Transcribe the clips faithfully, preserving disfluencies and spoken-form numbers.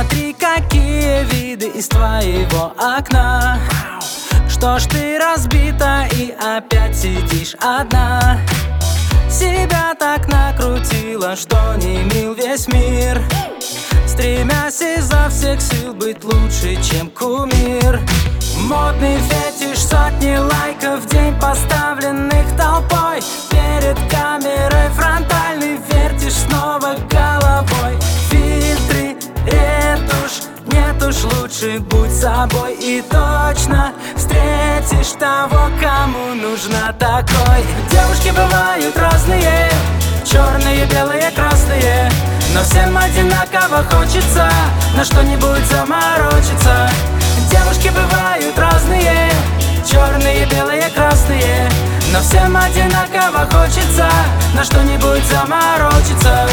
Смотри, какие виды из твоего окна. Что ж ты разбита и опять сидишь одна? Себя так накрутила, что не мил весь мир, стремясь изо всех сил быть лучше, чем кумир. Модный фетиш, сотни лайков в день, поставленных толпой. Перед камерой фронтальный вертишь снова головой. Фильтры, ретушь, нет уж, лучше будь собой. И точно встретишь того, кому нужна такой. Девушки бывают разные, черные, белые, красные, но всем одинаково хочется на что-нибудь заморочиться. Девушки бывают разные, черные, белые, красные, но всем одинаково хочется на что-нибудь заморочиться.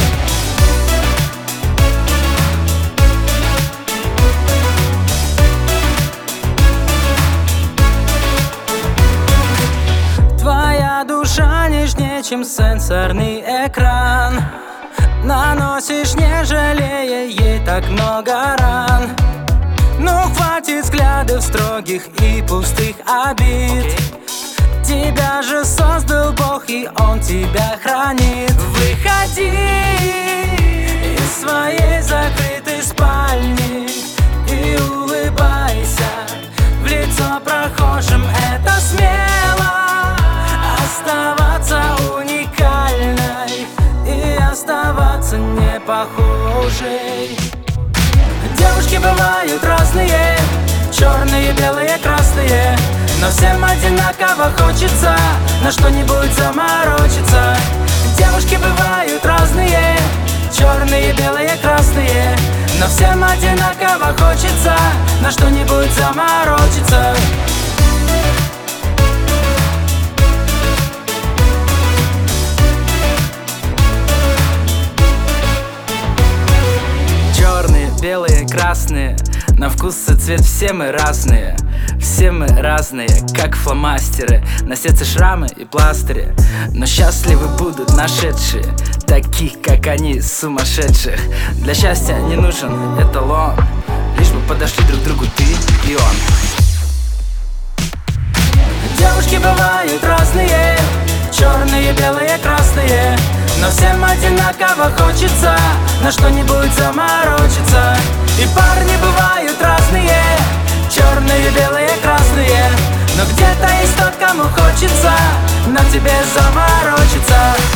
Твоя душа нежнее, чем сенсорный экран. Наносишь, не жалея, ей так много ран. Ну хватит взглядов строгих и пустых обид. Тебя же создал Бог, и Он тебя хранит. Выходи из своей закрытой спальни и улыбайся в лицо прохожим. Это смело оставаться уникальной и оставаться не похожей. Девушки бывают разные, черные, белые, красные, но всем одинаково хочется на что-нибудь заморочиться. Девушки бывают разные, черные, белые, красные, но всем одинаково хочется на что-нибудь заморочиться. Белые, красные, на вкус и цвет все мы разные. Все мы разные, как фломастеры, на сердце шрамы и пластыри. Но счастливы будут нашедшие таких, как они, сумасшедших. Для счастья не нужен эталон, лишь бы подошли друг другу ты и он. Девушки бывают разные, черные, белые, красные, но всем одинаково хочется на что-нибудь заморочиться. И парни бывают разные, черные, белые, красные, но где-то есть тот, кому хочется на тебе заморочиться.